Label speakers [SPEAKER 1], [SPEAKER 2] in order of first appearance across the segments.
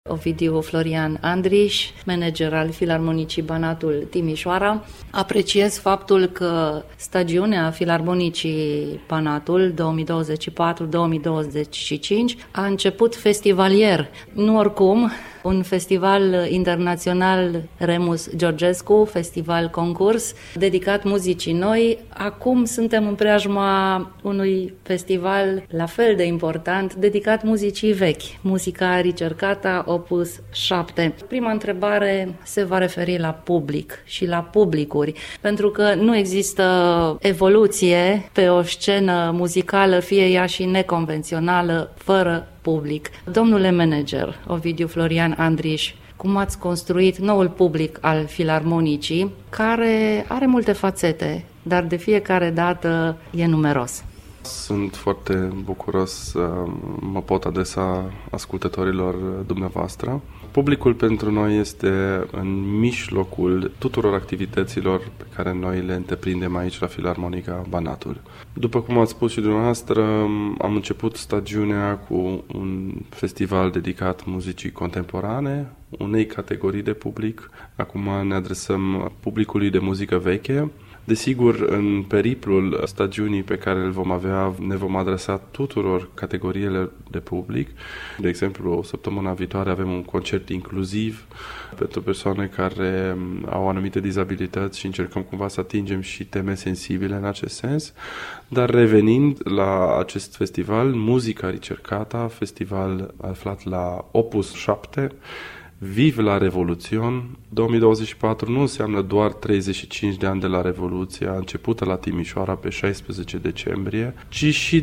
[SPEAKER 1] Ovidiu Florian Andriș, manager al Filarmonicii Banatul Timișoara. Apreciez faptul că stagiunea Filarmonicii Banatul 2024-2025 a început festivalier, nu oricum, un festival internațional Remus Georgescu, festival concurs, dedicat muzicii noi. Acum suntem în preajma unui festival la fel de important, dedicat muzicii vechi, muzica ricercata, opus 7. Prima întrebare se va referi la public și la publicuri, pentru că nu există evoluție pe o scenă muzicală, fie ea și neconvențională, fără public. Domnule manager, Ovidiu Florian Andriș, cum ați construit noul public al Filarmonicii, care are multe fațete, dar de fiecare dată e numeros?
[SPEAKER 2] Sunt foarte bucuros să mă pot adresa ascultătorilor dumneavoastră. Publicul pentru noi este în mijlocul tuturor activităților pe care noi le întreprindem aici la Filarmonica Banatul. După cum ați spus și dumneavoastră, am început stagiunea cu un festival dedicat muzicii contemporane, unei categorii de public. Acum ne adresăm publicului de muzică veche. Desigur, în periplul stagiunii pe care îl vom avea, ne vom adresa tuturor categoriile de public. De exemplu, săptămâna viitoare avem un concert inclusiv pentru persoane care au anumite dizabilități și încercăm cumva să atingem și teme sensibile în acest sens. Dar revenind la acest festival, Muzica Ricercata, festival aflat la Opus 7, Viv la Revoluțion. 2024 nu înseamnă doar 35 de ani de la Revoluția începută la Timișoara pe 16 decembrie, ci și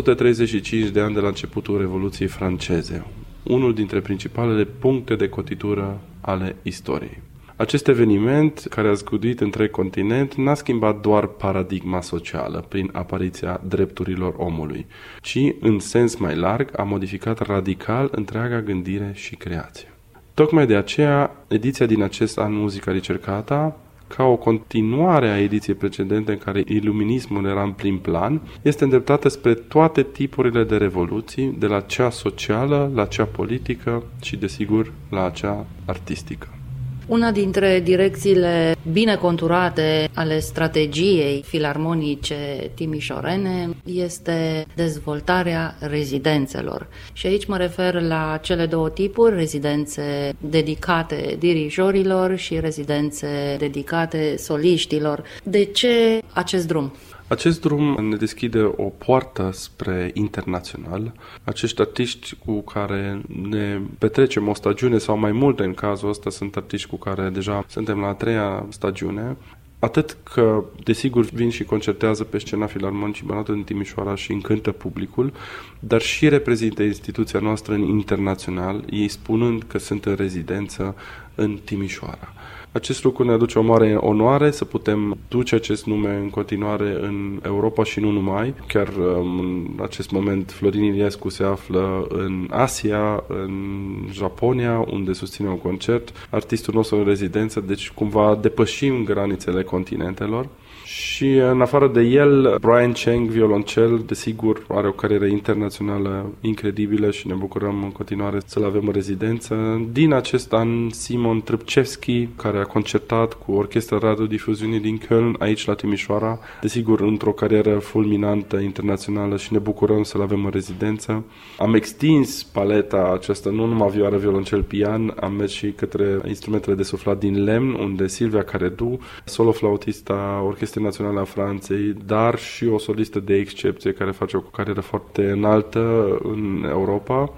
[SPEAKER 2] 235 de ani de la începutul Revoluției franceze, unul dintre principalele puncte de cotitură ale istoriei. Acest eveniment, care a zguduit întreg continent, n-a schimbat doar paradigma socială prin apariția drepturilor omului, ci, în sens mai larg, a modificat radical întreaga gândire și creație. Tocmai de aceea, ediția din acest an Muzica Ricercata, ca o continuare a ediției precedente în care iluminismul era în prim plan, este îndreptată spre toate tipurile de revoluții, de la cea socială, la cea politică și, desigur, la cea artistică.
[SPEAKER 1] Una dintre direcțiile bine conturate ale strategiei filarmonice timișorene este dezvoltarea rezidențelor. Și aici mă refer la cele două tipuri, rezidențe dedicate dirijorilor și rezidențe dedicate soliștilor. De ce acest drum?
[SPEAKER 2] Acest drum ne deschide o poartă spre internațional. Acești artiști cu care ne petrecem o stagiune sau mai multe în cazul ăsta sunt artiști cu care deja suntem la a treia stagiune. Atât că, desigur, vin și concertează pe scena Filarmonicii Banatul din Timișoara și încântă publicul, dar și reprezintă instituția noastră în internațional, ei spunând că sunt în rezidență în Timișoara. Acest lucru ne aduce o mare onoare să putem duce acest nume în continuare în Europa și nu numai. Chiar în acest moment Florin Iliescu se află în Asia, în Japonia, unde susține un concert. Artistul nostru în rezidență, deci cumva depășim granițele continentelor. Și în afară de el, Brian Cheng, violoncel, desigur, are o carieră internațională incredibilă și ne bucurăm în continuare să-l avem în rezidență. Din acest an, Simon Trpcevski, care a concertat cu Orchestra Radiodifuziunii din Köln, aici la Timișoara, desigur, într-o carieră fulminantă internațională și ne bucurăm să-l avem în rezidență. Am extins paleta aceasta, nu numai vioară, violoncel, pian, am mers și către instrumentele de suflat din lemn, unde Silvia Caredu, solo-flautista Orchestrei Naționale a Franței, dar și o solistă de excepție care face o carieră foarte înaltă în Europa,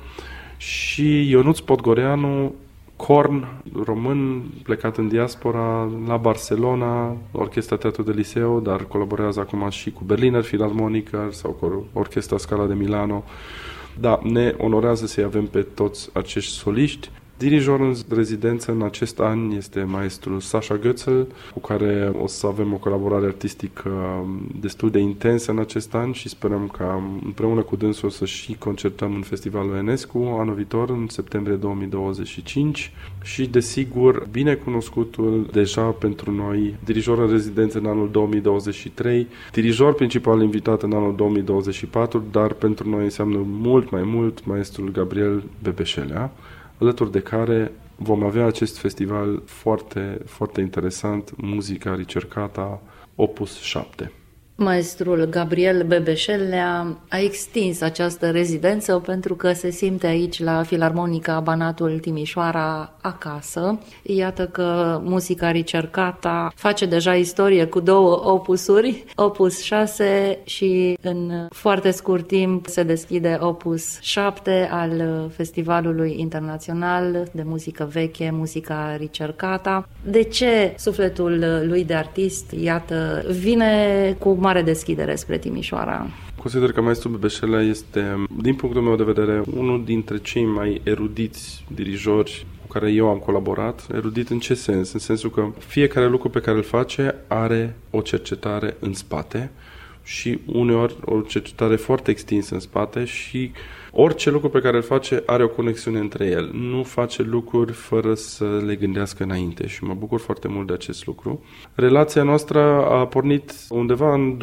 [SPEAKER 2] și Ionuț Podgoreanu, corn român plecat în diaspora la Barcelona, Orchestra Teatru de Liceu, dar colaborează acum și cu Berliner Philharmoniker sau cu Orchestra Scala de Milano. Da, ne onorează să-i avem pe toți acești soliști. Dirijor în rezidență în acest an este maestrul Sasha Götzl, cu care o să avem o colaborare artistică destul de intensă în acest an și sperăm ca împreună cu dânsul să și concertăm în Festivalul Enescu anul viitor, în septembrie 2025, și, desigur, binecunoscutul deja pentru noi dirijor în rezidență în anul 2023, dirijor principal invitat în anul 2024, dar pentru noi înseamnă mult mai mult maestrul Gabriel Bebeșelea, alături de care vom avea acest festival foarte, foarte interesant, Muzica Ricercata, Opus 7.
[SPEAKER 1] Maestrul Gabriel Bebeșelea a extins această rezidență pentru că se simte aici la Filarmonica Banatul Timișoara acasă. Iată că Muzica Ricercata face deja istorie cu 2 opusuri, Opus 6 și în foarte scurt timp se deschide Opus 7 al Festivalului Internațional de Muzică Veche, Muzica Ricercata. De ce sufletul lui de artist, iată, vine cu mare deschidere spre Timișoara?
[SPEAKER 2] Consider că maestrul Bebeșelea este, din punctul meu de vedere, unul dintre cei mai erudiți dirijori cu care eu am colaborat. Erudit în ce sens? În sensul că fiecare lucru pe care îl face are o cercetare în spate și uneori o cercetare foarte extinsă în spate și orice lucru pe care îl face are o conexiune între el. Nu face lucruri fără să le gândească înainte și mă bucur foarte mult de acest lucru. Relația noastră a pornit undeva în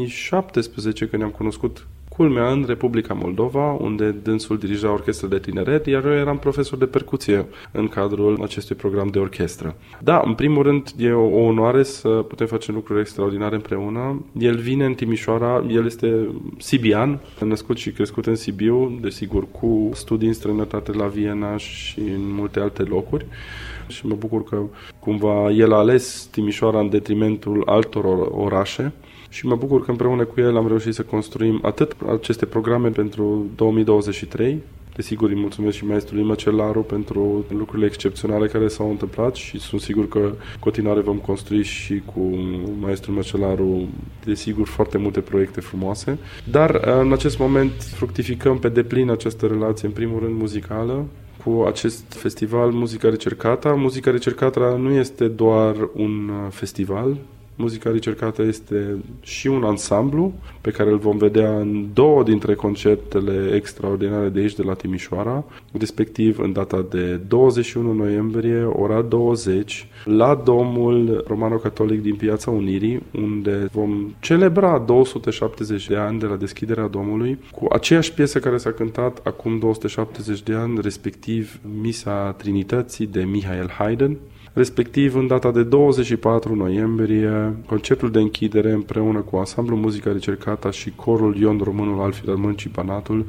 [SPEAKER 2] 2017, când ne-am cunoscut, culmea, în Republica Moldova, unde dânsul dirija orchestra de tineret, iar eu eram profesor de percuție în cadrul acestui program de orchestră. Da, în primul rând, e o onoare să putem face lucruri extraordinare împreună. El vine în Timișoara, el este sibian, născut și crescut în Sibiu, desigur, cu studii în străinătate la Viena și în multe alte locuri. Și mă bucur că cumva el a ales Timișoara în detrimentul altor orașe. Și mă bucur că împreună cu el am reușit să construim atât aceste programe pentru 2023. Desigur, îi mulțumesc și maestrului Măcelaru pentru lucrurile excepționale care s-au întâmplat și sunt sigur că în continuare vom construi și cu maestrul Măcelaru, desigur, foarte multe proiecte frumoase. Dar în acest moment fructificăm pe deplin această relație, în primul rând muzicală, cu acest festival Muzica Ricercata. Muzica Ricercata nu este doar un festival. Muzica Ricercata este și un ansamblu pe care îl vom vedea în 2 dintre concertele extraordinare de aici, de la Timișoara, respectiv în data de 21 noiembrie, ora 20, la Domul Romano-Catolic din Piața Unirii, unde vom celebra 270 de ani de la deschiderea Domului, cu aceeași piesă care s-a cântat acum 270 de ani, respectiv Misa Trinității de Michael Haydn. Respectiv, în data de 24 noiembrie, concertul de închidere împreună cu ansamblul Muzica Ricercata și corul Ion Românul al Filarmonicii Banatul,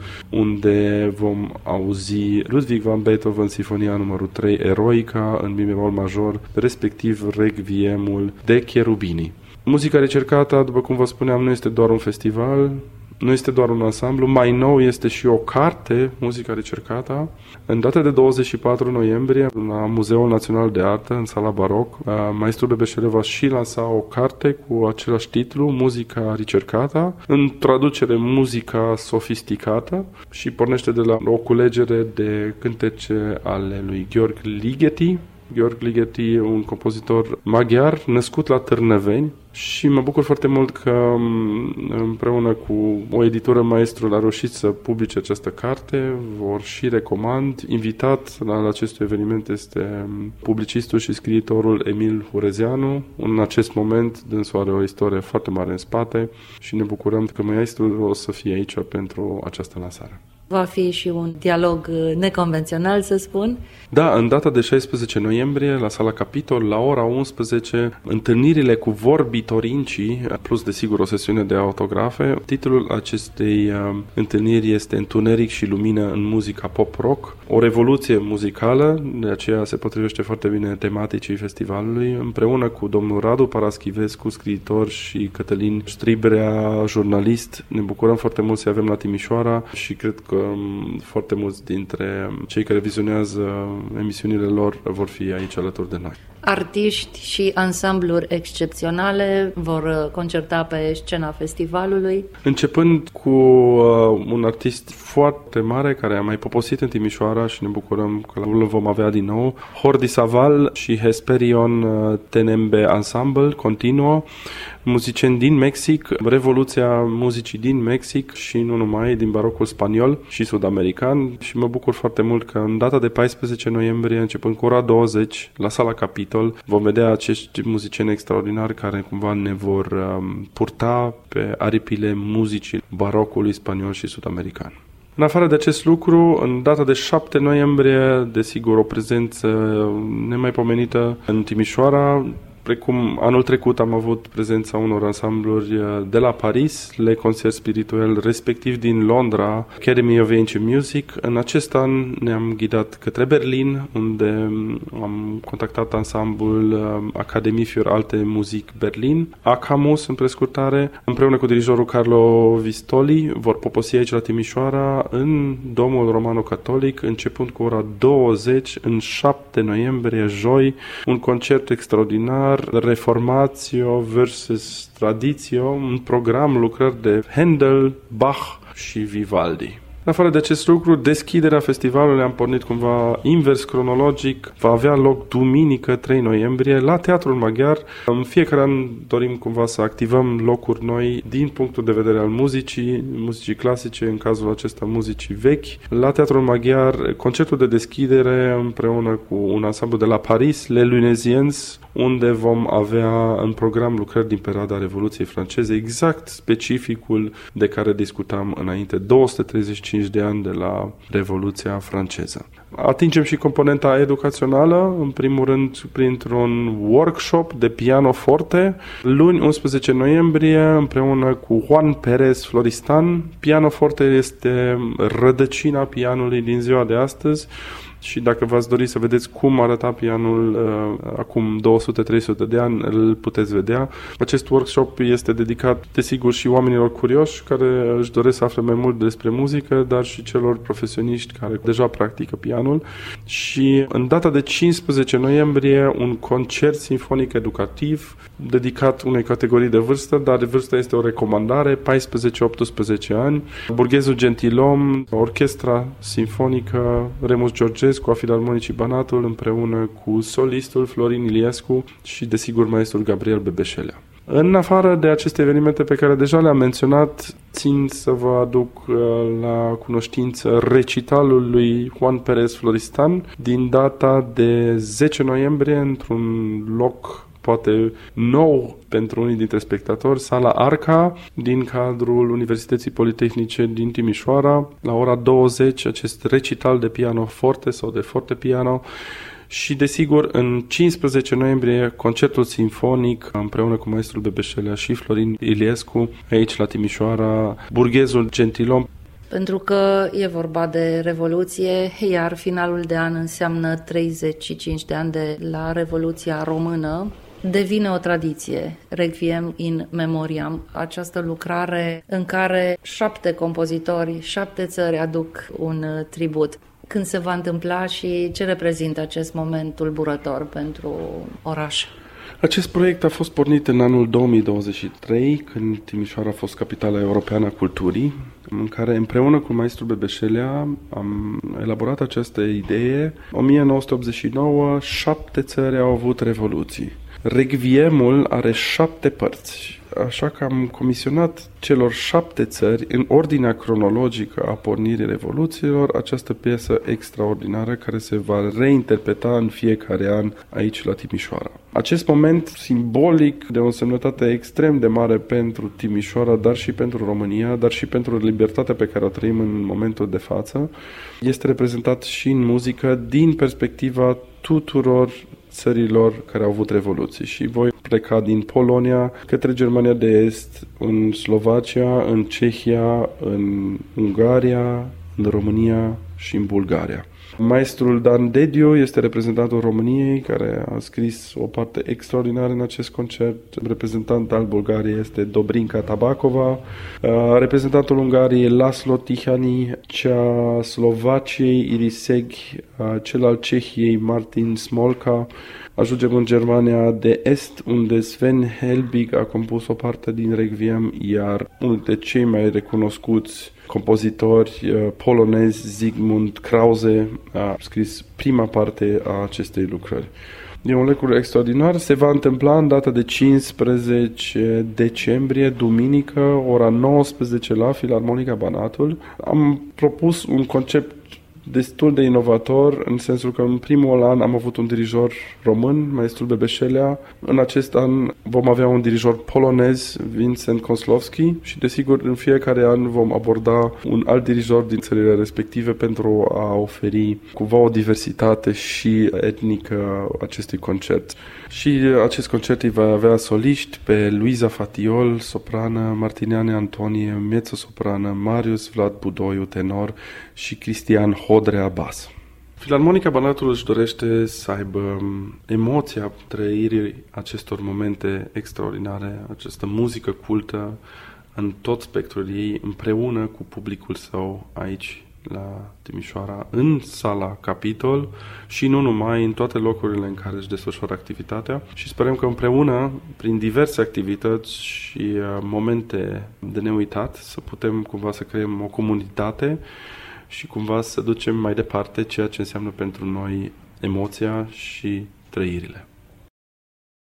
[SPEAKER 2] unde vom auzi Ludwig van Beethoven, Sinfonia numărul 3, Eroica, în mi bemol major, respectiv Requiemul de Cherubini. Muzica Ricercata, după cum vă spuneam, nu este doar un festival, nu este doar un ansamblu, mai nou este și o carte, Muzica Ricercata. În data de 24 noiembrie, la Muzeul Național de Artă, în sala baroc, maestrul Bebeșelea va și lansa o carte cu același titlu, Muzica Ricercata, în traducere Muzica Sofisticată, și pornește de la o culegere de cântece ale lui Georg Ligeti. Georg Ligeti, un compozitor maghiar, născut la Târnăveni, și mă bucur foarte mult că împreună cu o editură, maestrul a reușit să publice această carte, vor și recomand. Invitat la acest eveniment este publicistul și scriitorul Emil Hurezeanu. În acest moment dânsul are o istorie foarte mare în spate și ne bucurăm că maestrul o să fie aici pentru această lansare.
[SPEAKER 1] Va fi și un dialog neconvențional, să spun.
[SPEAKER 2] Da, în data de 16 noiembrie, la sala Capitol, la ora 11, întâlnirile cu vorbitorinci, plus desigur o sesiune de autografe. Titlul acestei întâlniri este Întuneric și lumină în muzica pop-rock, o revoluție muzicală, de aceea se potrivește foarte bine tematicii festivalului, împreună cu domnul Radu Paraschivescu, scriitor, și Cătălin Stribrea, jurnalist. Ne bucurăm foarte mult să avem la Timișoara și cred că foarte mulți dintre cei care vizionează emisiunile lor vor fi aici alături de noi.
[SPEAKER 1] Artiști și ansambluri excepționale vor concerta pe scena festivalului.
[SPEAKER 2] Începând cu un artist foarte mare care a mai poposit în Timișoara și ne bucurăm că îl vom avea din nou, Jordi Savall și Hesperion Tenembe Ensemble continuă, muzicieni din Mexic, revoluția muzicii din Mexic și nu numai, din barocul spaniol și sud-american, și mă bucur foarte mult că în data de 14 noiembrie, începând cu ora 20, la sala Capitol, vom vedea acești muzicieni extraordinari care cumva ne vor purta pe aripile muzicii barocului spaniol și sud-american. În afară de acest lucru, în data de 7 noiembrie, desigur, o prezență nemaipomenită în Timișoara, precum anul trecut am avut prezența unor ansambluri de la Paris, Le Concert Spirituel, respectiv din Londra, Academy of Ancient Music. În acest an ne-am ghidat către Berlin, unde am contactat ansamblul Academie für Alte Musik Berlin, ACAMUS în prescurtare, împreună cu dirijorul Carlo Vistoli, vor poposi aici la Timișoara, în Domul Romano-Catolic, începând cu ora 20, în 7 noiembrie, joi, un concert extraordinar, Reformatio versus Traditio, un program, lucrări de Handel, Bach și Vivaldi. În afară de acest lucru, deschiderea festivalului, am pornit cumva invers cronologic, va avea loc duminică 3 noiembrie la Teatrul Maghiar. În fiecare an dorim cumva să activăm locuri noi din punctul de vedere al muzicii clasice, în cazul acesta muzicii vechi. La Teatrul Maghiar, concertul de deschidere împreună cu un ansamblu de la Paris, Les Lunésiens, unde vom avea în program lucrări din perioada Revoluției franceze, exact specificul de care discutam înainte, 235 de ani de la Revoluția franceză. Atingem și componenta educațională, în primul rând printr-un workshop de pianoforte, luni 11 noiembrie, împreună cu Juan Pérez Floristan. Pianoforte este rădăcina pianului din ziua de astăzi, și dacă v-ați dori să vedeți cum arăta pianul acum 200-300 de ani, îl puteți vedea. Acest workshop este dedicat, desigur, și oamenilor curioși care își doresc să afle mai mult despre muzică, dar și celor profesioniști care deja practică pianul. Și în data de 15 noiembrie, un concert sinfonic educativ dedicat unei categorii de vârstă, dar vârsta este o recomandare, 14-18 ani. Burghezul Gentilom, Orchestra Sinfonică Remus Georgescu a Filarmonicii Banatul, împreună cu solistul Florin Iliescu și, desigur, maestrul Gabriel Bebeșelea. În afară de aceste evenimente pe care deja le-am menționat, țin să vă aduc la cunoștință recitalul lui Juan Pérez Floristan din data de 10 noiembrie, într-un loc poate nou pentru unii dintre spectatori, Sala Arca, din cadrul Universității Politehnice din Timișoara, la ora 20, acest recital de pianoforte sau de fortepiano. Și, desigur, în 15 noiembrie, concertul sinfonic împreună cu maestrul Bebeșelea și Florin Iliescu, aici la Timișoara, Burghezul Gentilom.
[SPEAKER 1] Pentru că e vorba de Revoluție, iar finalul de an înseamnă 35 de ani de la Revoluția Română, devine o tradiție, Requiem in Memoriam, această lucrare în care 7 compozitori, 7 țări aduc un tribut. Când se va întâmpla și ce reprezintă acest moment tulburător pentru oraș?
[SPEAKER 2] Acest proiect a fost pornit în anul 2023, când Timișoara a fost capitala europeană a culturii, în care împreună cu maestrul Bebeșelea am elaborat această idee. 1989, 7 țări au avut revoluții. Requiemul are 7 părți, așa că am comisionat celor 7 țări, în ordinea cronologică a pornirii revoluțiilor, această piesă extraordinară care se va reinterpreta în fiecare an aici la Timișoara. Acest moment simbolic de o însemnătate extrem de mare pentru Timișoara, dar și pentru România, dar și pentru libertatea pe care o trăim în momentul de față, este reprezentat și în muzică din perspectiva tuturor țărilor care au avut revoluții. Și voi pleca din Polonia către Germania de Est, în Slovacia, în Cehia, în Ungaria, în România și în Bulgaria. Maestrul Dan Dediu este reprezentantul României, care a scris o parte extraordinară în acest concert. Reprezentant al Bulgariei este Dobrinka Tabakova, reprezentantul Ungariei Laszlo Tihany, cea Slovaciei Iriseg, cel al Cehiei Martin Smolka. Ajungem în Germania de Est, unde Sven Helbig a compus o parte din Requiem, iar unul dintre cei mai recunoscuți compozitori polonezi, Zygmunt Krause, a scris prima parte a acestei lucrări. E un lucru extraordinar, se va întâmpla în data de 15 decembrie, duminică, ora 19 la Filarmonica Banatul. Am propus un concept destul de inovator, în sensul că în primul an am avut un dirijor român, maestrul Bebeșelea. În acest an vom avea un dirijor polonez, Vincent Kozlowski, și desigur în fiecare an vom aborda un alt dirijor din țările respective pentru a oferi cumva o diversitate și etnică acestui concert. Și acest concert îi va avea soliști pe Luiza Fatiol, soprană, Martineane Antonie, mezzo-soprană, Marius Vlad Budoiu, tenor și Cristian Hodrea, bas. Filarmonica Banatului își dorește să aibă emoția trăirii acestor momente extraordinare, această muzică cultă în tot spectrul ei, împreună cu publicul său aici la Timișoara, în sala Capitol și nu numai, în toate locurile în care își desfășoară activitatea, și sperăm că împreună, prin diverse activități și momente de neuitat, să putem cumva să creăm o comunitate și cumva să ducem mai departe ceea ce înseamnă pentru noi emoția și trăirile.